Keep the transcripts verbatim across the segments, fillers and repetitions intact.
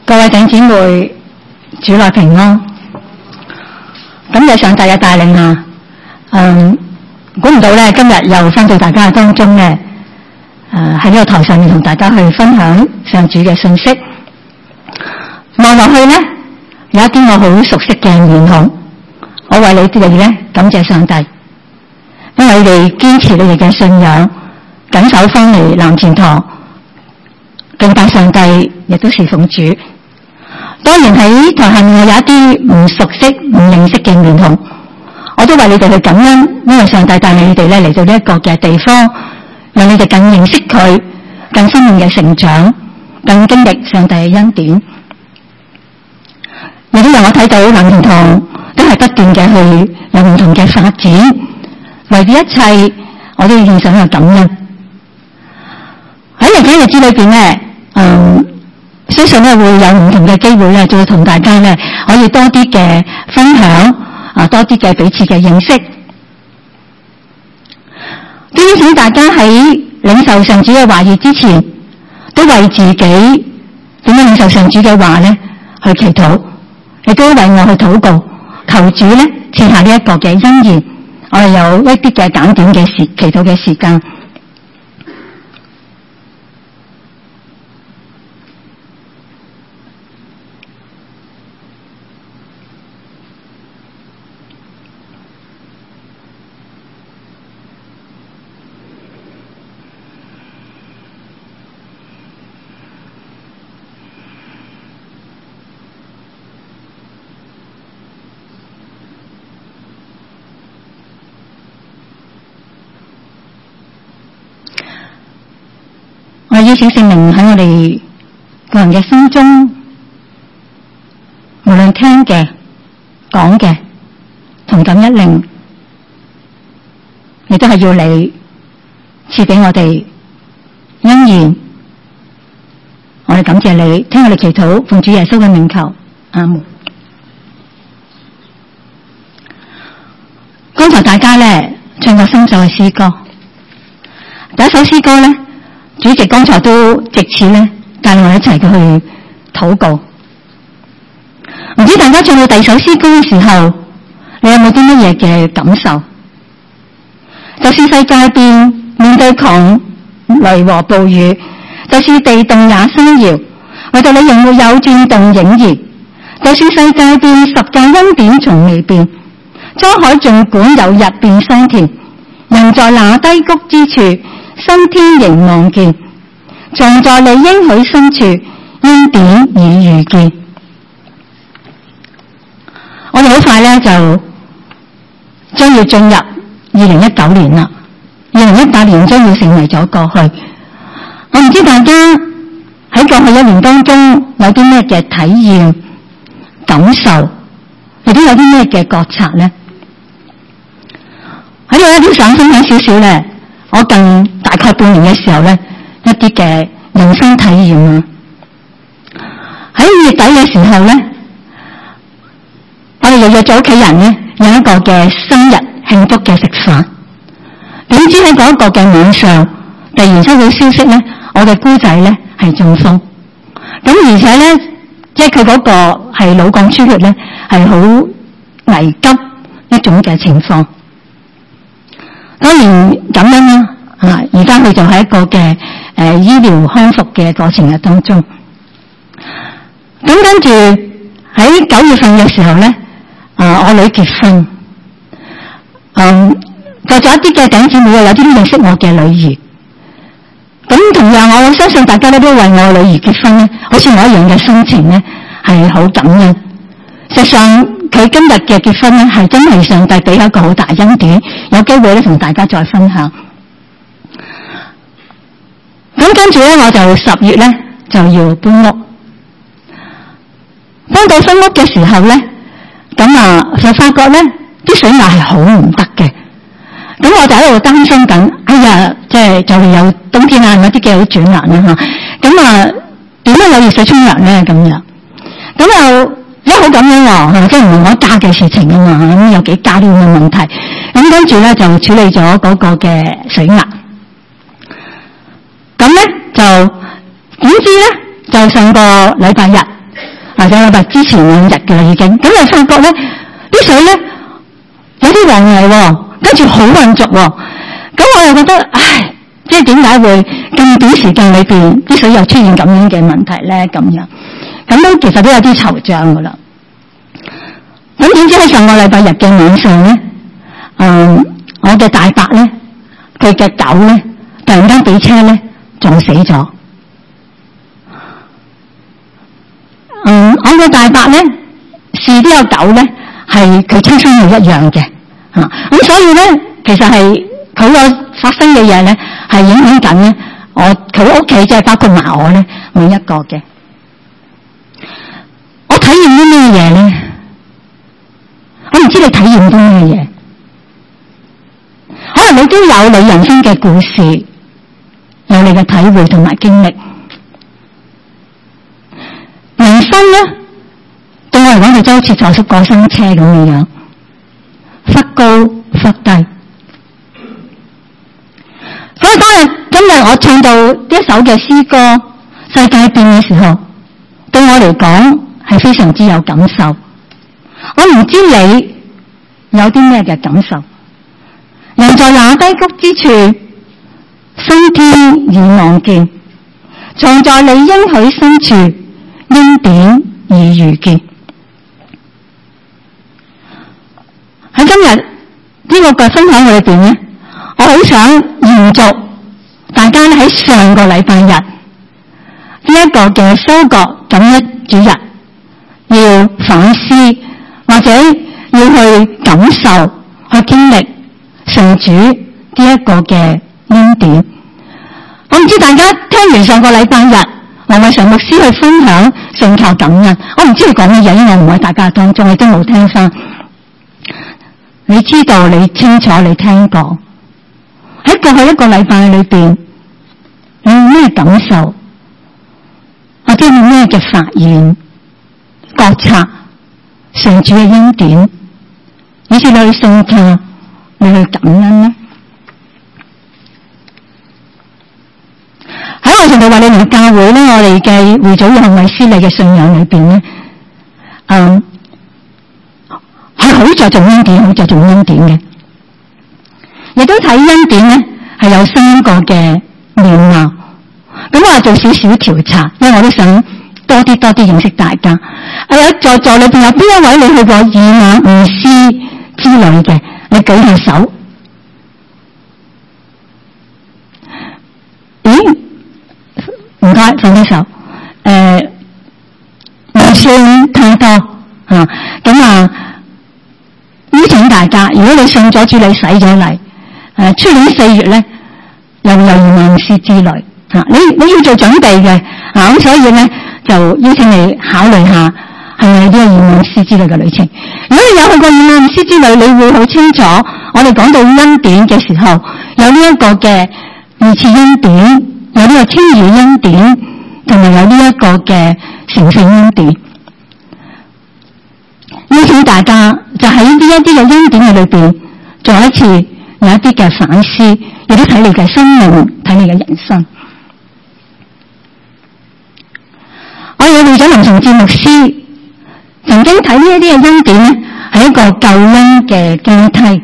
各位弟兄姊妹，主內平安。感謝上帝嘅帶領啊！嗯，估唔到咧，今日又翻到大家嘅當中咧，誒喺呢個台上面同大家去分享上主嘅信息。望落去咧，有一啲我好熟悉嘅面孔，我為你哋咧感謝上帝，因為你哋堅持你哋嘅信仰，緊守翻嚟藍田堂敬拜上帝，亦都侍奉主。當然喺台下面有一啲唔熟悉、唔認識嘅面孔，我都為你哋去感恩，因為上帝帶你哋咧嚟到呢一個嘅地方，讓你哋更認識佢，更生命嘅成長，更經歷上帝嘅恩典。有啲人我睇到藍田堂都係不斷嘅去有唔同嘅發展，為呢一切我都要獻上一個感恩。喺嚟緊日子裏邊咧，嗯。相信咧會有唔同嘅機會咧，就會同大家咧可以多啲嘅分享啊，多啲嘅彼此嘅認識。邀請大家喺領受上主嘅話語之前，都為自己點樣領受上主嘅話咧去祈禱，亦都為我去禱告，求主咧賜下呢一個嘅恩言。我哋有一啲嘅簡短嘅時祈禱嘅時間。我邀請聖靈喺我哋個人嘅心中，無論聽嘅、講嘅，同感一靈，亦都係要你賜俾我哋恩言。我哋感謝你，聽我哋祈禱，奉主耶穌嘅名求，阿門。剛才大家咧唱過三首嘅詩歌，第一首詩歌咧。主席剛才都藉此咧帶我一齊去禱告。唔知大家唱到第二首詩歌嘅時候，你有冇啲乜嘢嘅感受？就是世界變，面對狂雷和暴雨，就是地動也相搖，唯獨你仍沒有轉動影兒。就算世界變，十架恩典從未變。滄海盡管有日變桑田，人在那低谷之處，新天仍望見，藏在你應許深處，恩典已遇見。我哋好快咧就將要進入二零一九年啦，二零一八年將要成為咗過去。我唔知大家喺過去一年當中有啲咩嘅體驗、感受，亦都有啲咩嘅覺察咧？喺度一啲想分享少少咧。我近大概半年嘅時候咧，一啲嘅人生體驗啊。喺月底嘅時候咧，我哋又約咗屋企人咧有一個嘅生日慶祝嘅食飯。點知喺嗰一個嘅晚上，突然收到消息咧，我嘅姑仔咧係中風。咁而且咧，即係佢嗰個係腦幹出血咧，係好危急一種嘅情況。當然咁樣啦，啊！而家佢就喺一個嘅誒、呃、醫療康復嘅過程嘅當中。咁跟住喺九月份嘅時候咧，啊我女結婚，嗯，就咗一啲嘅弟兄姊妹有啲都認識我嘅女兒。咁同樣我相信大家都都為我女兒結婚咧，好似我一樣嘅心情咧係好感恩。實際上佢今日嘅結婚咧係真係上帝俾一個好大恩典，有機會咧同大家再分享。咁跟住咧我就十月咧就要搬屋，搬到新屋嘅時候咧，咁啊就發覺咧啲水壓係好唔得嘅。咁我就喺度擔心緊，哎呀，即係就嚟有冬天啊，有啲嘅好轉難啦吓。咁啊點樣有熱水沖涼咧？咁樣咁又。一好咁樣喎，即係唔係我家嘅事情啊嘛，咁有幾家都有問題，咁跟住咧就處理咗嗰個嘅水壓。咁咧就點知咧就上個禮拜日或者禮拜之前兩日嘅啦已經，咁又發覺咧啲水咧有啲黃泥喎，跟住好混濁喎，咁我又覺得唉，即係點解會咁短時間裏邊啲水又出現咁樣嘅問題咧？咁樣咁都其實都有啲惆悵噶啦。咁點知喺上個禮拜日嘅晚上咧，嗯，我嘅大伯咧，佢嘅狗咧，突然間俾車咧撞死咗。嗯，我嘅大伯咧，視呢個狗咧係佢親生女一樣嘅，吓、啊、咁所以咧，其實係佢個發生嘅嘢咧，係影響緊咧我佢屋企，即係包括埋我咧每一個嘅。我體驗啲咩嘢咧？我唔知你體驗啲咩嘢，可能你都有你人生嘅故事，有你嘅體會同埋經歷。人生咧，對我嚟講，就好似坐過山車咁嘅樣，忽高忽低。所以當日今日我唱到一首嘅詩歌《世界變》嘅時候，對我嚟講係非常之有感受。我唔知你有啲咩嘅感受。人在那低谷之處，新天已望見；藏在你應許深處，恩典已遇見。喺今日呢個嘅分享裏邊咧，我好想延續大家喺上個禮拜日呢一個嘅收割感恩主日，要反思或者要去感受、去經歷上主呢一個嘅恩典。我唔知大家聽完上個禮拜日黃偉常牧師去分享信靠感恩，我唔知佢講乜嘢，因為我唔喺大家當中，你都冇聽翻。你知道，你清楚，你聽過喺過去一個禮拜裏邊，你有咩感受，或者有咩嘅發現、覺察上主嘅恩典，以至你去信靠，你去感恩呢？喺我同佢話你們教會咧，我哋嘅會祖約翰衛斯理嘅信仰裏邊咧，嗯，係好着重恩典，好着重恩典嘅。亦都睇恩典咧，係有三個嘅面貌。咁我做少少調查，因為我都想多啲多啲認識大家。喺在座裏邊有邊一位你去過以馬忤斯之旅嘅？你舉下手。咦？唔該，放低手。誒、呃，唔算太多嚇。咁啊，邀請大家，如果你信咗主，你洗咗禮，誒，出年四月咧，又有以馬忤斯之旅嚇、啊。你你要做準備嘅嚇，咁、啊、所以咧就邀請你考慮下係咪呢個以馬忤斯之旅嘅旅程。如果你有去過以馬忤斯之旅，你會好清楚，我哋講到恩典嘅時候，有呢一個嘅二次恩典。有呢個天主恩典，同埋有呢一個嘅成聖恩典。邀請大家就喺呢一啲嘅恩典嘅裏邊，再一次有一啲嘅反思，亦都睇你嘅生命，睇你嘅人生。我哋會長林崇智牧師曾經睇呢一啲嘅恩典咧，係一個救恩嘅階梯。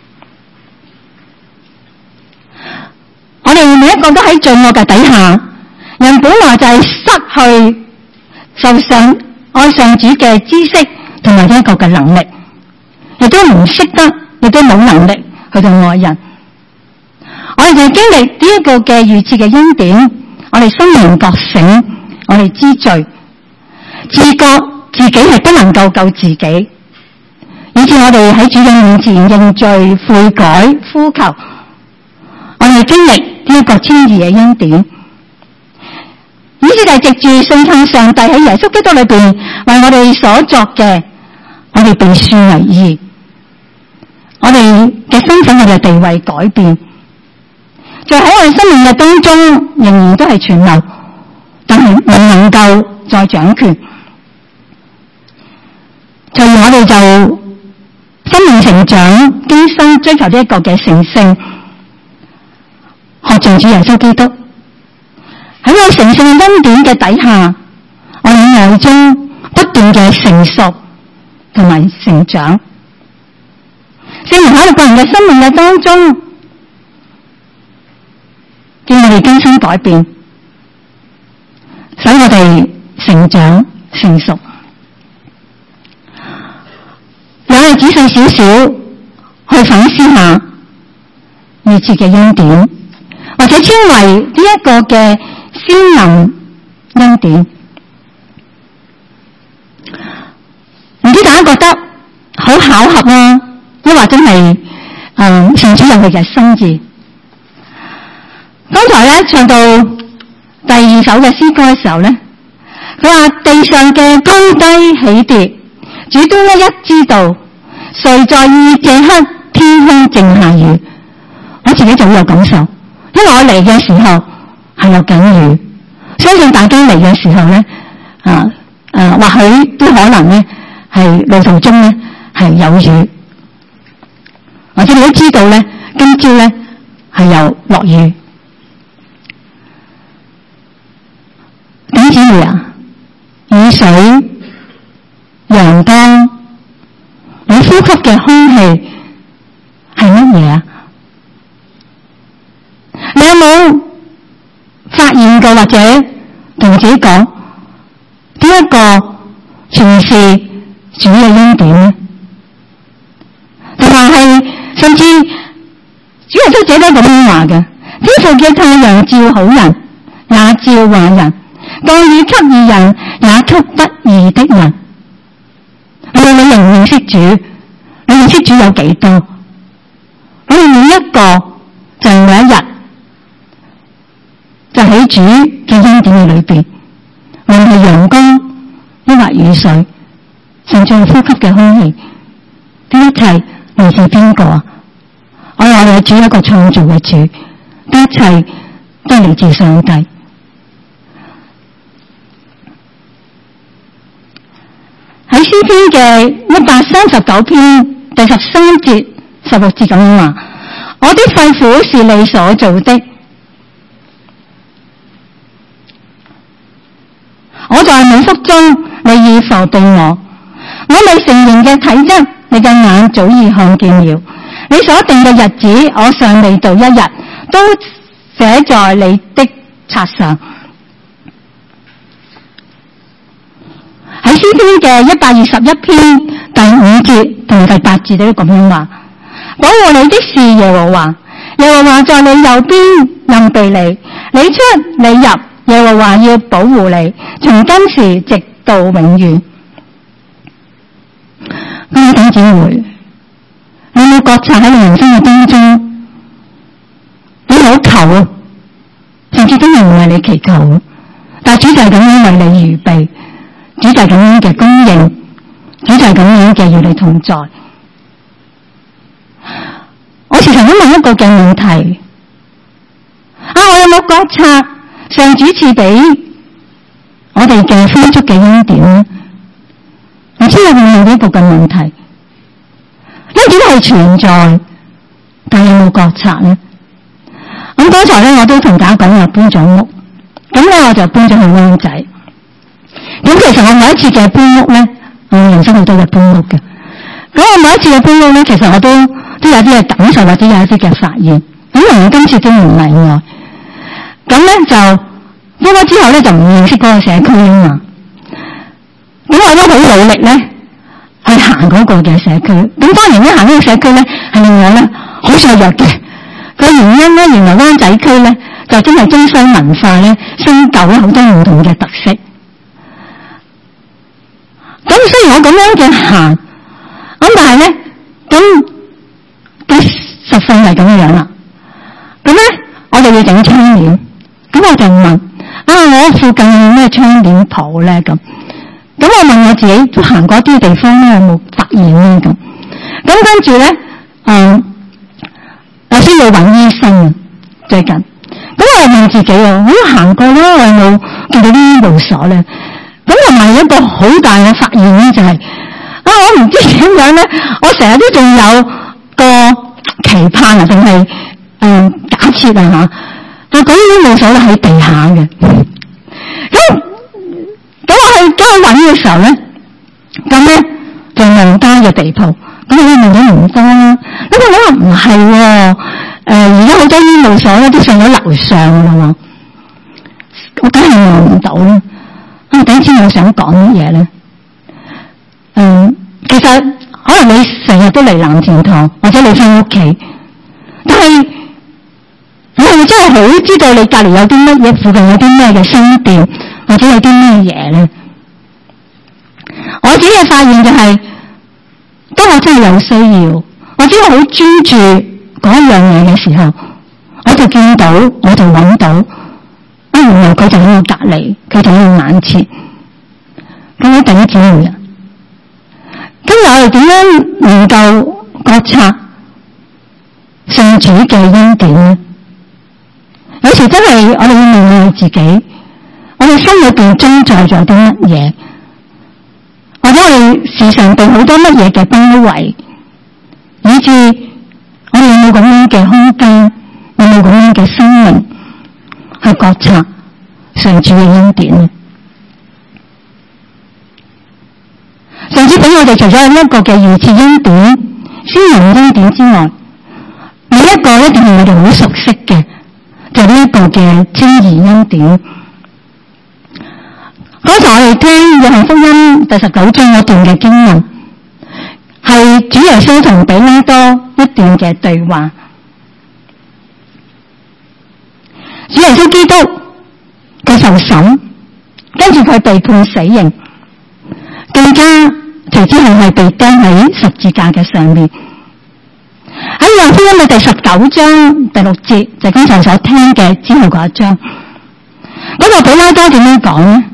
我哋每一個都喺罪惡嘅底下，人本來就係失去受上愛上主嘅知識同埋呢一個嘅能力，亦都唔識得，亦都冇能力去到愛人。我哋就經歷呢一個嘅預設嘅恩典，我哋心靈覺醒，我哋知罪，自覺自己係不能夠救自己，以致我哋喺主人面前認罪悔改呼求，我哋經歷呢一個天意嘅恩典，以至係藉住信靠上帝喺耶穌基督裏邊為我哋所作嘅，我哋被算為義，我哋嘅身份、我哋嘅地位改變，在喺我哋生命嘅當中仍然都係存留，但係唔能夠再掌權。隨而我哋就生命成長、經生追求呢一個嘅成聖。學像主耶穌基督喺我成聖恩典嘅底下，我哋內中不斷斷嘅成熟同埋成長。聖靈喺個人嘅生命嘅當中，叫我哋更新改變，使我哋成長成熟。我哋仔細少少去反思下二次嘅恩典，或者稱為呢一個嘅先能恩典。唔知大家覺得好巧合啊，抑或真係誒上主有佢嘅心意。剛才咧唱到第二首嘅詩歌嘅時候咧，佢話地上嘅高低起跌，主都一一知道，誰在意這刻天空正下雨？我自己就好有感受，因為我嚟嘅時候係落緊雨，相信大家嚟嘅時候咧，啊誒、啊，或許都可能咧係路途中咧係有雨，或者你都知道咧，今朝咧係有落雨。弟兄姊妹啊，雨水、陽光，你呼吸嘅空氣係乜嘢啊？你有冇發現過或者同自己講呢一個全是主嘅恩典呢？同埋係甚至主耶穌這都咁樣話嘅：天父嘅太陽照好人，也照壞人；降雨給義人，也給不義的人。我哋你認唔認識主？你認識主有幾多？我哋每一個就係每一日，就喺主嘅恩典嘅裏邊，無論係陽光，抑或雨水，甚至係呼吸嘅空氣，呢一切嚟自邊個啊？我話我哋主一個創造嘅主，呢一切都係嚟自上帝。喺詩篇嘅一百三十九篇第十三節、十六節咁樣話：我的肺腑是你所造的，我在母腹中，你已防備我。我未成形嘅體質，你嘅眼早已看見了。你所定嘅日子，我尚未到一日，都寫在你的冊上。喺詩篇嘅一百二十一篇第五節同第八節都咁樣話：保護你的是耶和華，耶和華在你右邊蔭庇你，你出你入，耶和華要保護你，從今時直到永遠。各位弟兄姊妹，你有冇覺察喺你人生嘅當中，你好求啊，甚至真係唔係你祈求，但主就係咁樣為你預備，主就係咁樣嘅供應，主就係咁樣嘅與你同在。我時常都問一個嘅問題：啊，我有冇覺察上主賜俾我哋嘅豐足嘅恩典呢？唔知有冇問呢一個嘅問題？恩典係存在，但有冇覺察呢？咁剛才咧，我都同大家講話搬咗屋，咁咧我就搬咗去灣仔。咁其實我每一次嘅搬屋咧，我人生好多嘅搬屋嘅。咁我每一次嘅搬屋咧，其實我都都有啲嘅感受，或者有一啲嘅發現。咁同我今次都唔例外。咁咧就搬咗之後咧，就唔認識嗰個社區啊嘛。咁我都好努力咧去行嗰個嘅社區。咁當然咧行呢個社區咧係令我咧好脆弱嘅。個原因咧，原來灣仔區咧就真係中西文化咧新舊咧好多唔同嘅特色。咁雖然我咁樣嘅行，咁但係咧咁嘅實際係咁樣啦。咁咧我就要整窗簾。咁我就問啊，我附近有咩窗簾鋪咧？咁咁我問我自己，都行過啲地方咧，有冇發現咧？咁咁跟住咧，嗯，我需要揾醫生最近。咁我問自己啊，我行過咧，我有冇見到啲醫務所咧？咁又係一個好大嘅發現咧，就係、是、啊，我唔知點樣咧，我成日都仲有個期盼啊，定係誒假設啊嚇。但嗰啲醫務所咧喺地下嘅。咁咁我去交揾嘅時候咧， 咁咧就望多嘅地鋪。咁我問咗唔多啦，咁我話唔係喎，誒而家好多醫務所咧都上咗樓上啦喎，我梗係望唔到啦。啊，等陣我想講乜嘢咧？嗯，其實可能你成日都嚟藍田堂，或者你返屋企，但係我係咪真係好知道你隔離有啲乜嘢，附近有啲咩嘅商店，或者有啲咩嘢咧？我自己嘅發現就係、是，當我真係有需要，或者我好專注嗰一樣嘢嘅時候，我就見到，我就揾到，啊原來佢就喺我隔離，佢就喺我眼前。咁樣頂姊妹啊！今日我哋點樣能夠覺察上主嘅恩典呢？有時真係我哋要問問自己，我哋心裏邊裝載咗啲乜嘢？或者我哋時常被好多乜嘢嘅包圍，以致我哋有冇咁樣嘅空間，有冇咁樣嘅生命去覺察上主嘅恩典呢？上主俾我哋除咗有一個嘅預設恩典、先人恩典之外，另一個一定係我哋好熟悉嘅，就係呢一個嘅稱義恩典。剛才我哋聽約翰福音第十九章嗰段嘅經文，係主耶穌同彼拉多一段嘅對話。主耶穌基督佢受審，跟住佢被判死刑，更加隨之後係被釘喺十字架嘅上面。喺約翰福音嘅第十九章第六節，就係剛才所聽嘅之後嗰一章，嗰個彼拉多點樣講呢？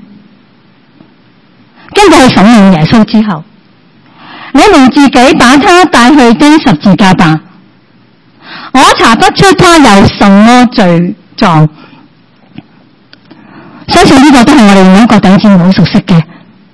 經過去審問耶穌之後，你們自己把他帶去釘十字架吧，我查不出他有什麼罪狀。相信呢個都係我哋每一個弟兄姊妹好熟悉嘅。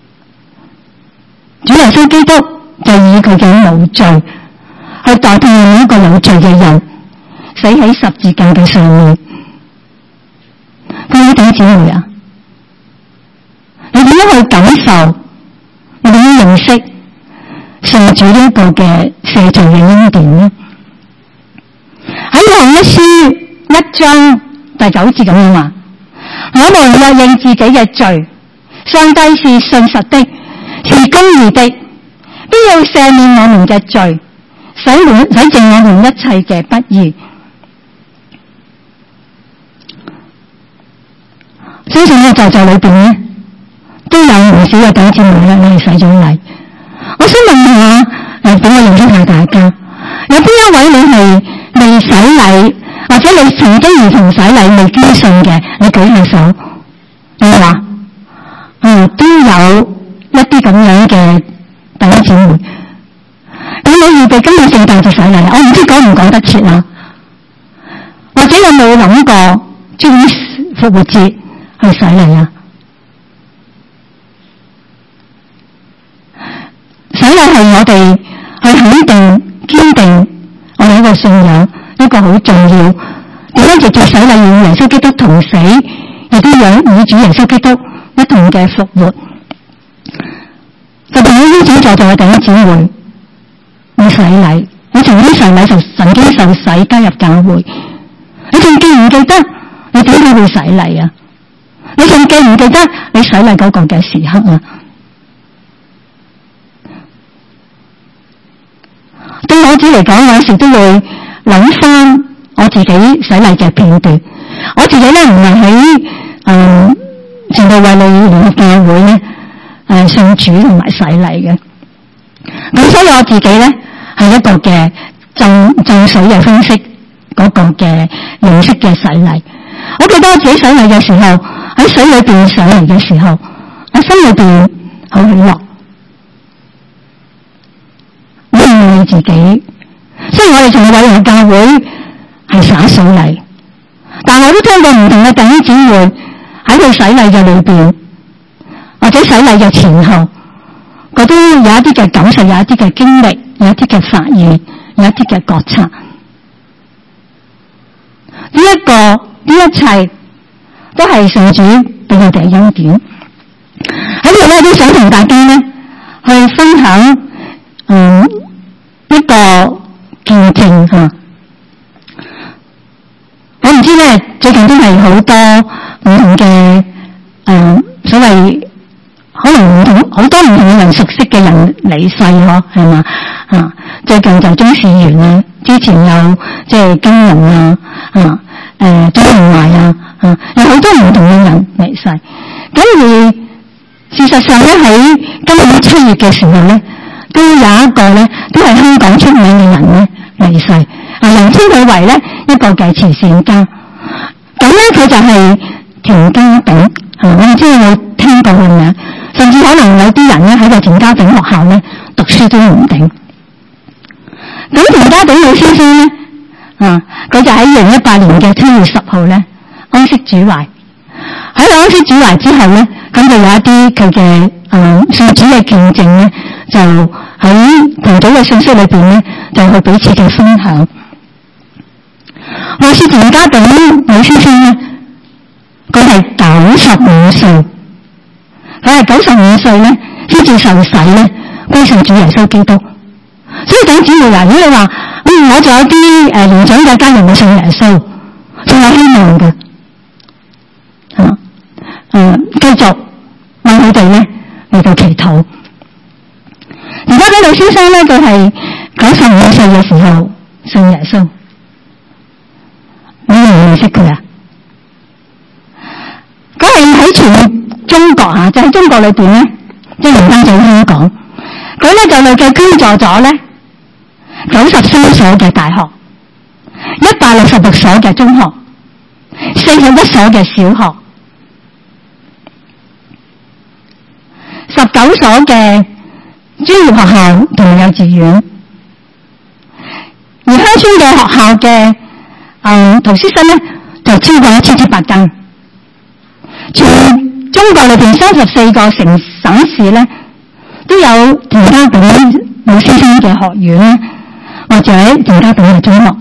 主耶穌基督就以佢嘅無罪去代替每一個有罪嘅人，死喺十字架嘅上面。各位弟兄姊妹啊，你點樣去感受？你點樣認識上主呢一個嘅赦罪嘅恩典呢？喺約翰一書一章第九節咁樣話：我們若認自己嘅罪，上帝是信實的，是公義的，必要赦免我們嘅罪，洗滿洗淨我們一切嘅不義。相信喺在座裏邊呢，都有唔少嘅弟兄姊妹咧，你係洗咗禮。我想問下，誒，俾我認識下大家，有邊一位你係未洗禮，或者你曾經兒童洗禮未堅信嘅，你舉下手。你話，嗯，都有一啲咁樣嘅弟兄姊妹。咁你預備今日聖誕節洗禮，我唔知講唔講得切啦。或者有冇諗過將復活節去洗禮啊？洗禮係我哋去肯定、堅定我哋一個信仰，一個好重要。點樣藉住洗禮與耶穌基督同死，亦都讓與主耶穌基督一同嘅復活。特別喺邀請在座嘅弟兄姊妹，你洗禮，你曾經上禮受曾經受洗加入教會，你仲記唔記得你點解會洗禮啊？你仲記唔記得你洗禮嗰個嘅時刻啊？對我自己嚟講，有時都會諗翻我自己洗禮嘅片段。我自己咧唔係喺誒前度衛理聯合教會咧誒信主同埋洗禮嘅，咁所以我自己咧係一個嘅浸浸水嘅方式嗰個嘅形式嘅洗禮。我記得我自己洗禮嘅時候，喺水裏邊上嚟嘅時候，我心裏邊好喜樂。我唔問你自己，雖然我哋從衛理教會係灑水禮，但我都聽過唔同嘅弟兄姊妹喺佢洗禮嘅裏邊，或者洗禮嘅前後，佢都有一啲嘅感受，有一啲嘅經歷，有一啲嘅發現，有一啲嘅覺察。呢一個呢一切都係上主俾我哋嘅恩典。喺呢度咧，都想同大家咧去分享嗯一個見證嚇。我唔知咧，最近都係好多唔同嘅誒、呃、所謂可能唔同好多唔同嘅人熟悉嘅人離世嗬，係嘛啊？最近就鍾士元啊，之前有即係金人啊啊誒張文懷啊啊，有好多唔同嘅人離世。咁而事實上咧，喺今年七月嘅時候咧，都有一個咧都係香港出名嘅人咧離世。啊，人稱佢為咧一個嘅慈善家。咁咧佢就係田家炳啊，我唔知有冇聽過佢名，甚至可能有啲人咧喺個田家炳學校咧讀書都唔定。咁田家炳老先生咧啊，佢就喺二零一八年嘅七月十號咧安息主懷。喺安息主懷之後咧，咁就有一啲佢嘅誒信主嘅見證咧，就喺同組嘅信息裏邊咧，就去彼此嘅分享。話說田家炳老先生咧，佢係九十五歲，佢係九十五歲咧先至受洗咧歸信主耶穌基督。所以弟兄姊妹啊，如果你話嗯我仲有啲誒年長嘅家人冇信耶穌，仲有希望嘅嚇誒，繼續為佢哋咧嚟到祈禱。田家炳老先生咧，佢係九十五歲嘅時候信耶穌。你認唔認識佢啊？佢係喺全中國啊，就喺中國裏邊咧，即係唔單止香港，佢咧就累計捐助咗咧九十三所嘅大學，一百六十六所嘅中學，四十一所嘅小學，十九所嘅專業學校同埋幼稚園，而鄉村嘅學校嘅嗯圖書室咧就超過一千七百間。全中國裏邊三十四個城省市咧都有田家炳老先生嘅學院咧，或者田家炳嘅中學。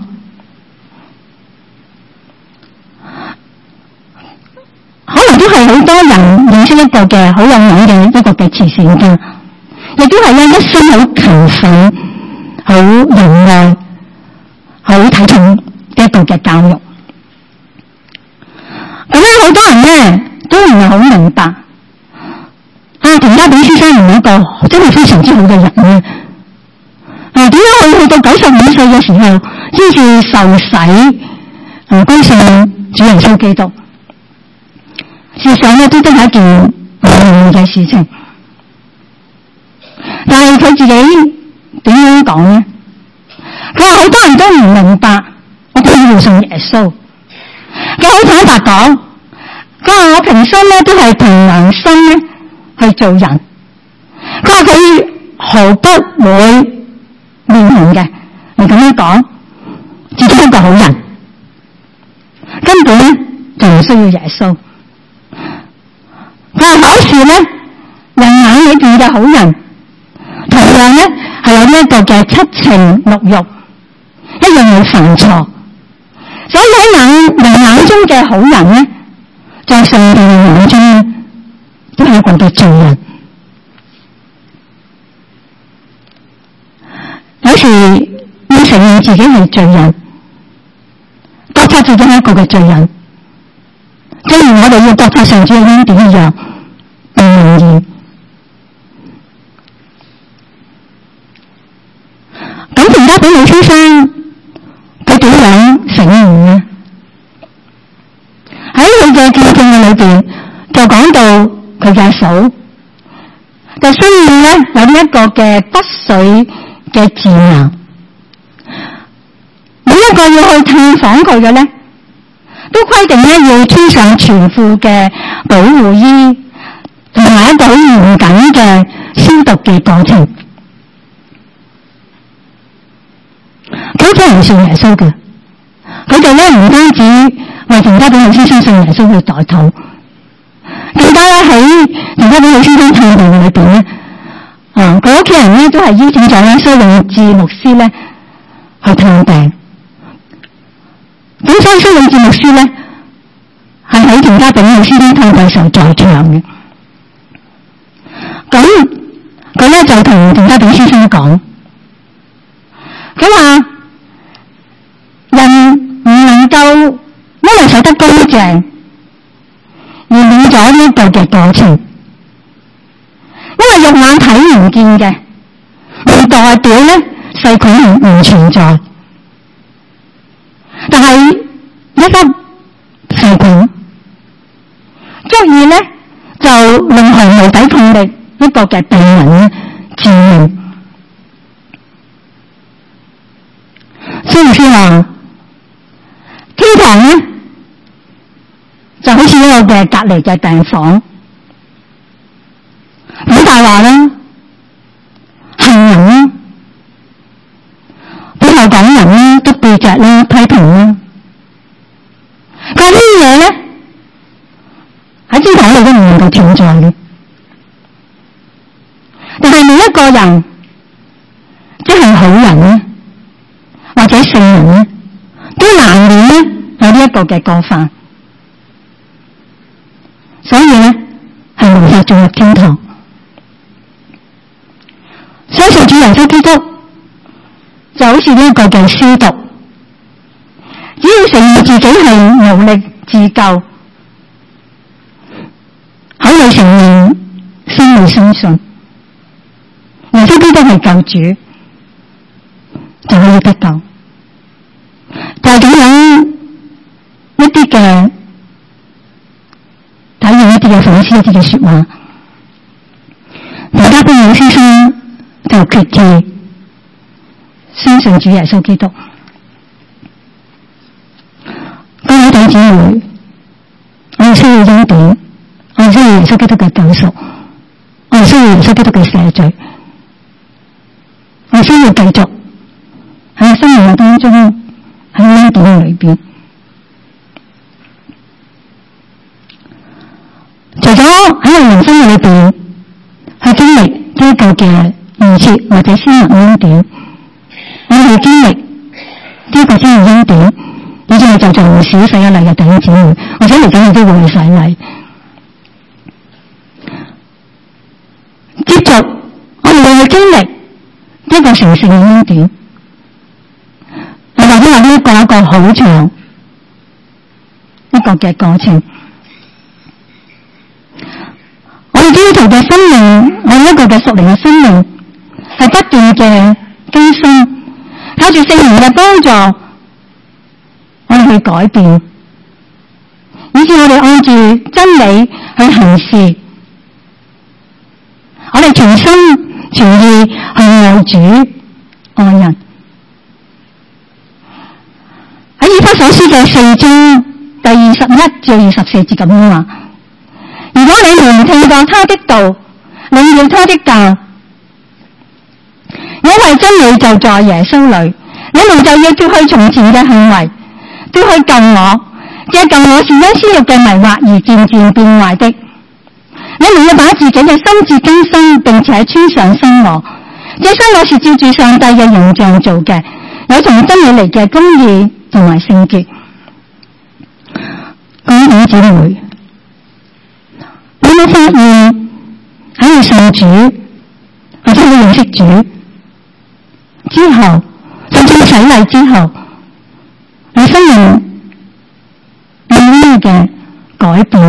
可能都係好多人認識一個嘅好有名嘅一個嘅慈善家，亦都係咧一生好勤奮、好仁愛、好睇重一個嘅教育。咁咧，好多人咧都唔係好明白啊，田家炳先生唔係一個真係非常之好嘅人咧。啊，點解佢去到九十五歲嘅時候先至受洗啊歸信主耶穌基督？事實上咧，都真係一件唔容易嘅事情。但係佢自己點樣講咧？佢話好多人都唔明白，我點要信耶穌？佢好坦白講，佢話我平生咧都係憑良心咧去做人。佢話佢毫不會面紅嘅，係咁樣講，自己係一個好人，根本咧就唔需要耶穌。佢話可是咧，人眼裏邊嘅好人，同樣咧係有呢一個嘅七情六欲，一樣會犯錯。所以喺眼人眼中嘅好人咧，在上帝嘅眼中咧，都係一個嘅罪人。有時要承認自己係罪人，覺察自己係一個嘅罪人，正如我哋要覺察上主嘅恩典一樣，唔容易。咁田家炳老先生佢點樣承認呢？喺佢嘅見證嘅裏邊就講到佢嘅嫂就需要咧有一個嘅不遂嘅治療，每一個要去探訪佢嘅咧，都規定咧要穿上全副嘅保護衣，同埋一個好嚴謹嘅消毒嘅過程。佢真係唔信耶穌嘅，佢哋咧唔單止為田家炳老先生信耶穌去代禱，更加咧喺田家炳老先生探病裏邊咧，啊佢屋企人咧都係邀請咗咧蘇永智牧師咧去探病。咁所以蘇永智牧師咧係喺田家炳老先生探病時候在場嘅。咁佢佢咧就同田家炳先生講，佢話人唔能夠因為守得乾淨而免咗呢個嘅過程，因為肉眼睇唔見嘅，唔代表咧細菌唔存在，但係一粒細菌足以咧就令毫無抵抗力一個嘅病人咧致命。所以先話天堂咧就好似一個嘅隔離嘅病房，講大話啦，行人啦，背後講人啦，督背脊啦，批評啦，但係呢啲嘢咧喺天堂裏都唔能夠存在嘅。但係每一個人，即係好人咧，或者聖人咧，都難免咧有呢一個嘅過犯，所以咧係無法進入天堂。相信主耶穌基督就好似呢一個嘅消毒，只要承認自己係無力自救，口裏承認，心裏相信耶穌基督係救主，就可以得救。就係咁樣一啲嘅體驗，一啲嘅反思，一啲嘅說話，田家炳先生就決意相信主耶穌基督。各位弟兄姊妹，我哋需要恩典，我哋需要耶穌基督嘅救贖，我哋需要耶穌基督嘅赦罪，我哋需要繼續喺生命當中喺恩典裏邊。除咗喺我人生裏邊去經歷呢一個嘅預設或者先人恩典，我哋要經歷呢個先人恩典，以至我就做唔少洗禮嘅弟兄姊妹，或者嚟緊你都會去洗禮。接續我哋會去經歷一個成聖嘅恩典，我話因為呢一個一個好長一個嘅過程。我哋基督徒嘅生命，我哋一個嘅屬靈嘅生命係不斷嘅更新，靠住聖靈嘅幫助，我哋去改變，以致我哋按住真理去行事，我哋全心全意去愛主愛人。喺以弗所書嘅四章第二十一至二十四節咁樣話：如果你們聽過他的道，領了他的教，因為真理就在耶穌裏，你們就要脫去從前嘅行為，脫去舊我，這舊我是因私欲嘅迷惑而漸漸變壞的。你們要把自己嘅心志更新，並且穿上新我，這新我是照住上帝嘅形象做嘅，有從真理嚟嘅公義同埋聖潔。各位弟兄姊妹，你有冇發現喺你信主或者你認識主之後，甚至洗禮之後，你生命有咩嘅改變？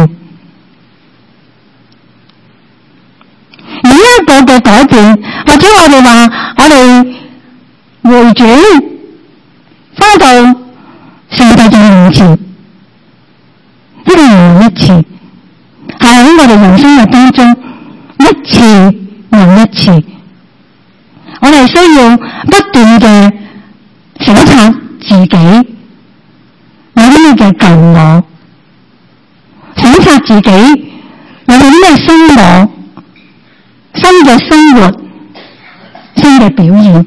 而呢一個嘅改變，或者我哋話我哋回轉翻到上帝嘅面前，呢個唔係一次，係喺我哋人生嘅當中一次又一次，我哋需要不斷嘅省察自己有啲咩嘅舊我，省察自己有冇啲咩新我，新嘅生活，新嘅表現。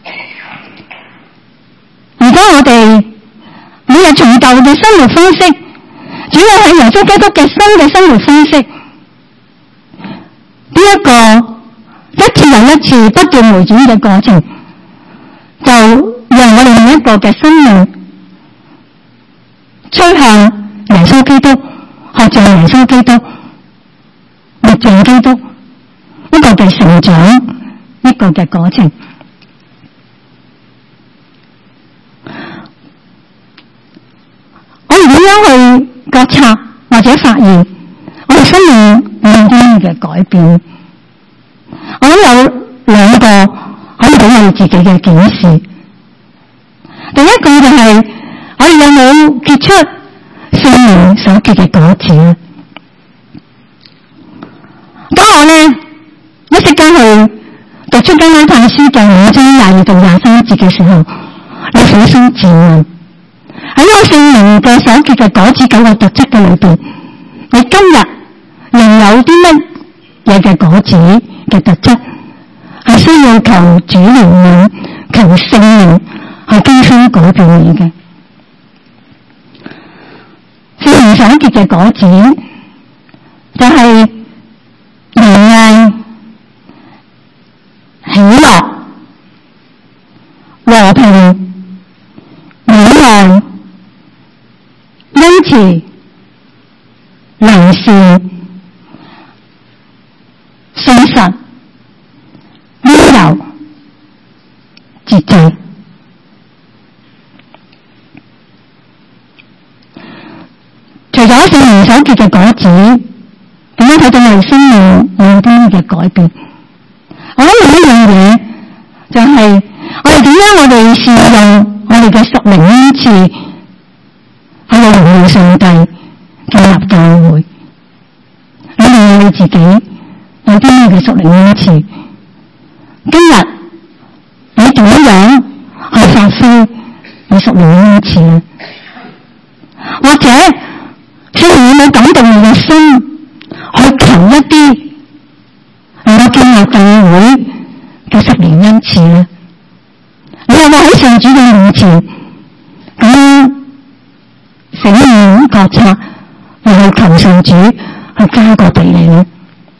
而家我哋每日從舊嘅生活方式，主要係耶穌基督嘅新嘅生活方式，呢一個一次又一次不斷回轉嘅過程，就讓我哋每一個嘅生命趨向耶穌基督，學像耶穌基督，活像基督，一個嘅成長， 個嘅過程。我哋點樣去覺察或者發現我哋生命有啲嘅改變？我諗有兩個可以俾我哋自己嘅檢視。第一個就係我哋有冇結出聖靈所結嘅果子咧？當我咧一息間去讀出加拉太書嘅五章廿二到廿三節嘅時候，你苦心自問，喺我聖靈嘅所結嘅果子九個特質嘅裏邊，你今日仍有啲乜嘢嘅果子嘅特質係需要求主憐憫、求聖靈去更新改變你嘅？聖靈所結嘅果子就係仁愛、喜樂、和平、美愛、恩慈、良善、信實、溫柔、節制。除咗聖靈所結嘅果子，點樣睇到我哋生命有啲嘅改變？我諗另一樣嘢就係我哋點樣我哋善用我哋嘅屬靈恩賜，去榮耀上帝、建立教會。你問你自己有啲咩嘅屬靈恩賜？今日你點樣去發揮你屬靈恩賜咧？或者聖靈有冇感動你嘅心去求一啲能夠建立教會嘅屬靈恩賜咧？你有冇喺上主嘅面前咁樣醒悟覺察，然後求上主去加個俾你咧？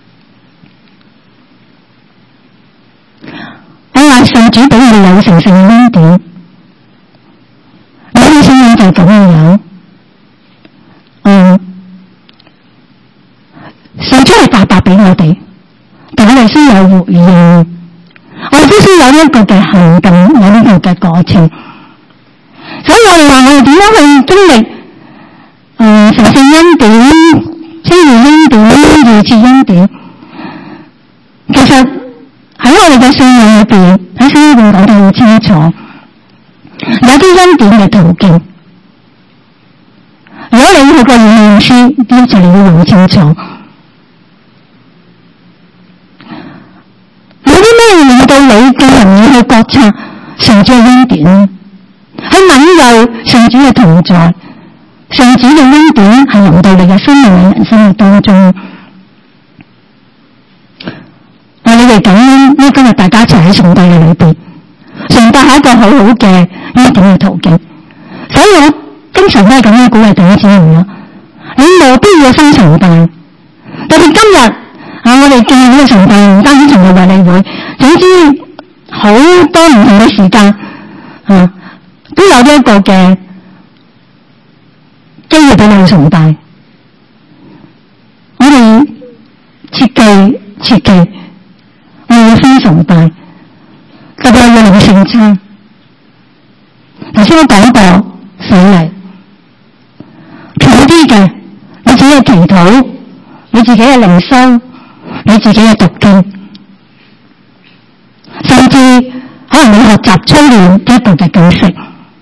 我話上主俾你有成聖恩典，你嘅信仰就咁樣。嗯，上主係白白俾我哋，但我哋先有回應，我哋必須有一個嘅行動，有呢個嘅過程。所以我哋話我哋點樣去經歷誒成聖恩典、稱義恩典、二次恩典？其實喺我哋嘅信仰裏邊，喺聖經裏邊講得好清楚，有啲恩典嘅途徑。如果你去過語言書，呢就你會好清楚。有啲咩令到你更容易去覺察上主嘅恩典呢？去領受上主嘅同在，上主嘅恩典係臨到你嘅生命嘅人生嘅當中。我哋哋感恩，因為今日大家一齊喺上帝嘅裏邊，上帝係一個好好嘅恩典嘅途徑，所以我經常都係咁樣鼓勵弟兄姊妹咯。你冇必要分崇拜，特別今日啊，我哋見呢個崇拜唔單止同個衛理會，總之好多唔同嘅時間啊，都有呢一個嘅機會俾你崇拜。我哋切記切記，我哋要分崇拜，特別係要領聖餐。頭先我講過洗禮。重啲嘅，你自己嘅祈禱，你自己嘅靈修，你自己嘅讀經，甚至可能你學習操練呢一個嘅教識，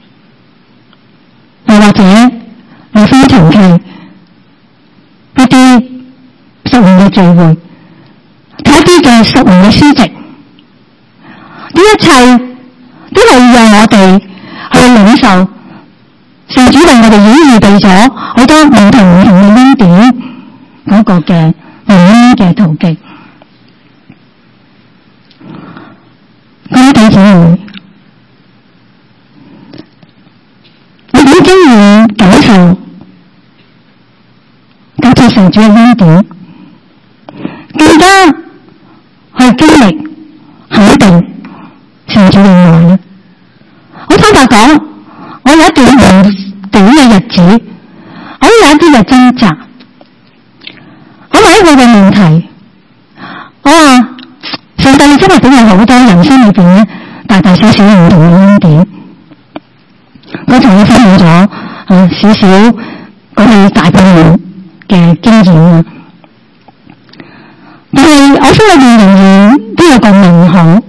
又或者你分長期一啲屬靈嘅聚會，睇一啲嘅屬靈嘅書籍，呢一切都係讓我哋去領受上主為我哋已經預備咗好多唔同唔同嘅恩典嗰個嘅恩嘅途徑。各位弟兄姊妹，你點經驗感受感受上主嘅恩典，更加去經歷肯定上主嘅愛呢？我坦白講，我有一段唔短嘅日子，我都有一啲嘅掙扎。我問一個嘅問題，我話上帝你真係俾我好多人生裏邊咧大大小小唔同嘅恩典。剛才我分享咗啊少少嗰啲大半年嘅經驗啊，但係我心裏邊仍然都有個問號，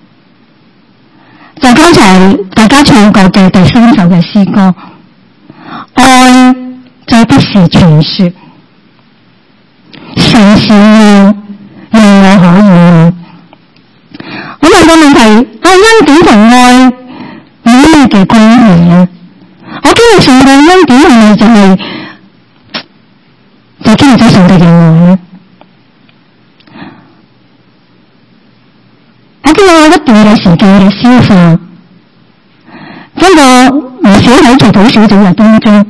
就剛才大家唱過嘅第三首嘅詩歌，愛再不是傳說，神是愛，讓我可以愛。我問個問題，啊恩典同愛有咩嘅關係啊？我經歷上帝恩典係咪就係、是、就經歷咗上帝嘅愛咧？我經過一段嘅時間嘅消化，經過唔少喺祈禱小組嘅當中，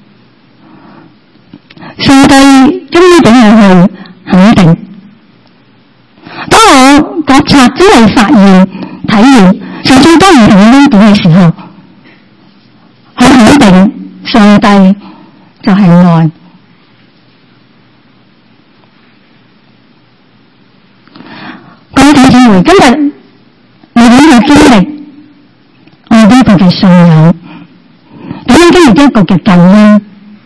上帝終於俾我去肯定。當我覺察真係發現體驗上最多唔同嘅恩典嘅時候，去肯定上帝就係愛。各位弟兄姊妹，今日你點去經歷我呢個嘅信仰？點樣經歷一個嘅救恩？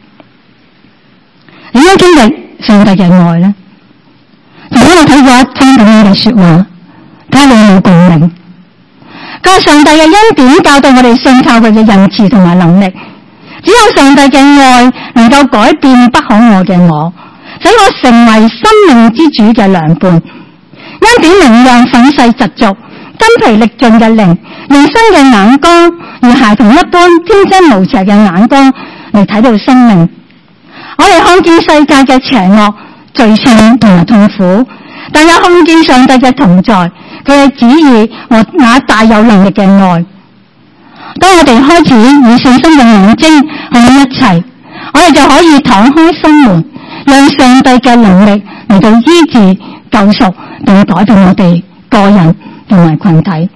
點樣經歷上帝嘅愛咧？如果我睇過一篇咁樣嘅說話，睇下你有冇共鳴？個上帝嘅恩典教導我哋信靠佢嘅仁慈同埋能力，只有上帝嘅愛能夠改變不可愛嘅我，使我成為生命之主嘅良伴。恩典能讓憤世嫉俗、筋疲力盡嘅靈，用新嘅眼光，如孩童一般天真無邪嘅眼光嚟睇到生命。我哋看見世界嘅邪惡、罪性同埋痛苦，但又看見上帝嘅同在，佢嘅旨意和那大有能力嘅愛。當我哋開始以信心嘅眼睛看一切，我哋就可以敞開心門，讓上帝嘅能力嚟到醫治、救贖並改變我哋個人同埋群體。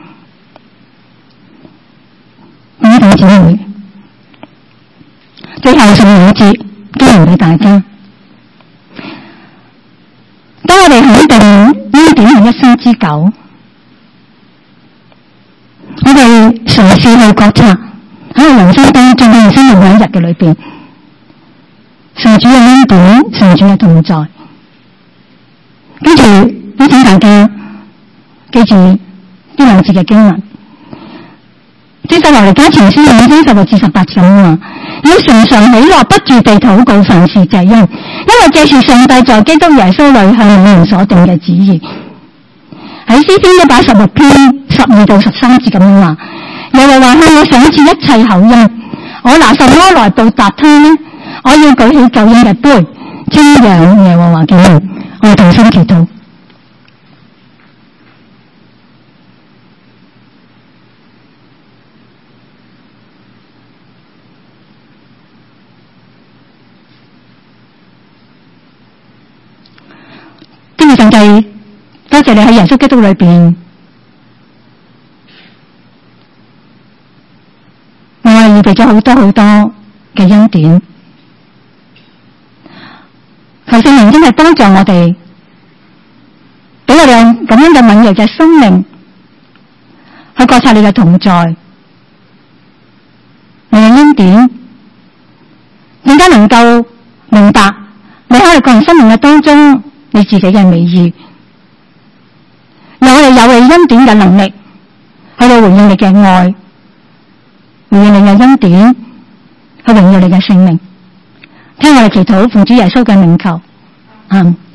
弟兄姊妹，最後送五節經文俾大家。當我哋肯定恩典係一生之久，我哋嘗試去覺察喺人生當中嘅生活每一日嘅裏邊，上主嘅恩典、上主嘅同在。跟住邀請大家記住呢兩節嘅經文，接受羅尼迦前書五章十六至十八節啊，要常常喜樂，不住地禱告，凡事謝恩，因為這是上帝在基督耶穌裏向你們所定嘅旨意。喺詩篇一百十六篇十二到十三節咁樣話，耶和華向我賞賜一切厚恩，我拿什麼來報答他呢？我要舉起救恩嘅杯，稱揚耶和華嘅名。我同心祈禱。今日上帝，多謝你喺耶穌基督裏邊，我係預備咗好多好多嘅恩典。求聖靈真係幫助我哋，俾我哋咁樣嘅敏銳嘅生命去覺察你嘅同在，你嘅恩典，更加能夠明白你喺我哋個人生命嘅當中你自己嘅美意，讓我哋有你恩典嘅能力去到回應你嘅愛，回應你嘅恩典，去榮耀你嘅聖名。聽我哋祈禱，奉主耶穌嘅名求，嗯。